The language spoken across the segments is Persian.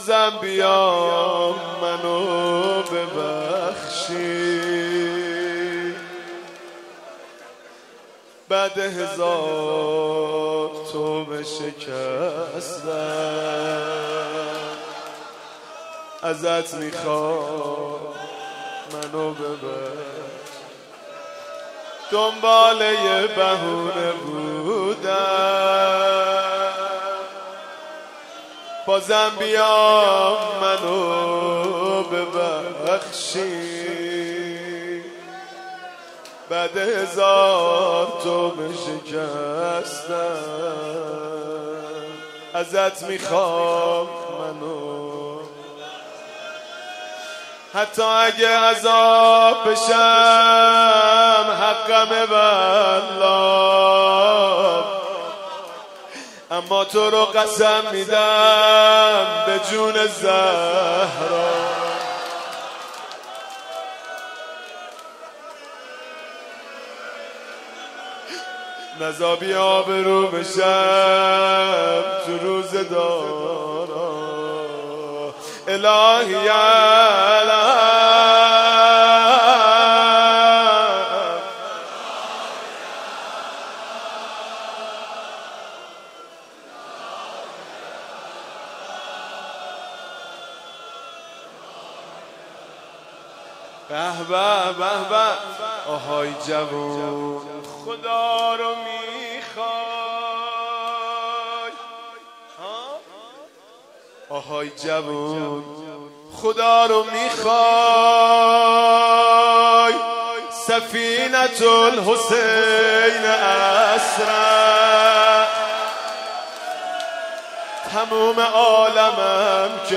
بازم بیا منو ببخشی، بعد 1000 توبه شکستم، ازت میخوام منو ببخش. دنبال یه بهونه بودم، بازم بیا منو ببخشی، بعد 1000 توبه شکستم، ازت میخوام منو، حتی اگه عذاب بشم حقمه والله، اما تو رو قسم میدم به جون زهرا، نزابی آبرو بشم تو روز دارا. الهی به به به به. آهای جوون خدا رو میخوای، آهای جوون خدا رو میخوای، سفینة الحسین اسرع، تموم عالمم که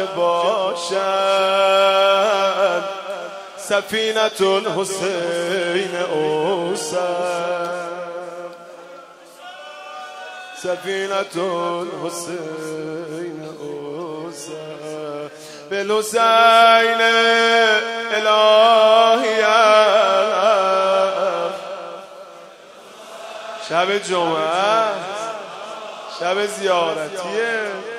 باشن، سفینة الحسین اوسم، سفینة الحسین اوسم، بالحسین الهی. شب جمعه، شب زیارتیه.